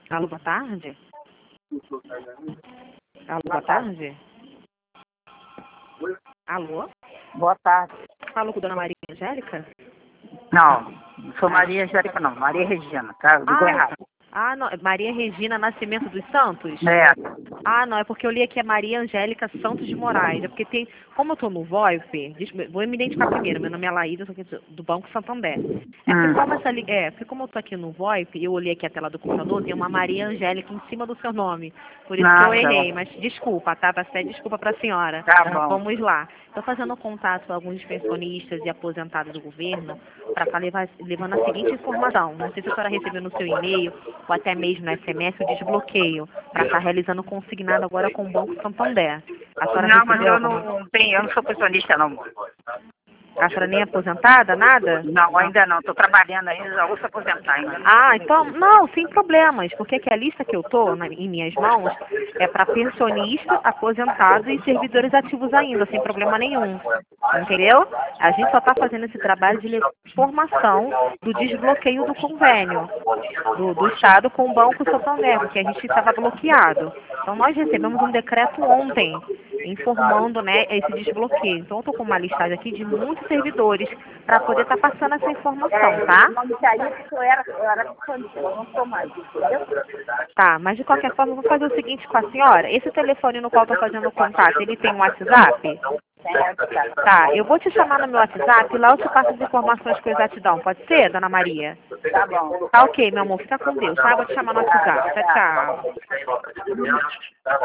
Alô, boa tarde. Alô, boa tarde. Alô? Boa tarde. Falo com Dona Maria Angélica? Não, não sou Maria Angélica, não. Maria Regina, tá? Eu digo errado. Não, Maria Regina Nascimento dos Santos? É. Não, é porque eu li aqui é Maria Angélica Santos de Moraes. É porque tem, como eu tô no VoIP, vou me identificar primeiro, meu nome é Laída, eu sou aqui do Banco Santander. Porque como eu tô aqui no VoIP, eu olhei aqui a tela do computador, tem uma Maria Angélica em cima do seu nome. Por isso que eu errei, mas desculpa, tá? Peço até desculpa pra senhora. Tá bom. Vamos lá. Estou fazendo contato com alguns pensionistas e aposentados do governo para estar levando a seguinte informação. Não sei se a senhora recebeu no seu e-mail ou até mesmo no SMS o desbloqueio para estar realizando consignado agora com o Banco Santander. A senhora Não, mas recebeu eu alguma? não tenho, eu não sou pensionista, não. A senhora nem é aposentada, nada? Não, ainda não. Estou trabalhando ainda, vou se aposentar ainda. Então, não, sem problemas, porque que a lista que eu tô em minhas mãos é para pensionista, aposentado e servidores ativos ainda, sem problema nenhum. Entendeu? A gente só está fazendo esse trabalho de informação do desbloqueio do convênio do Estado com o Banco Santander, porque a gente estava bloqueado. Então, nós recebemos um decreto ontem informando, né, esse desbloqueio. Então, eu estou com uma listagem aqui de muitos servidores para poder estar passando essa informação, tá? Não me saí porque eu era pensionista, eu não sou mais, entendeu? Tá, mas de qualquer forma, eu vou fazer o seguinte com a senhora. Esse telefone no qual estou fazendo o contato, ele tem um WhatsApp? Tá, eu vou te chamar no meu WhatsApp e lá eu te passo as informações com exatidão. Pode ser, Dona Maria? Tá bom. Tá ok, meu amor. Fica com Deus, tá? Eu vou te chamar no WhatsApp. Tchau, tchau.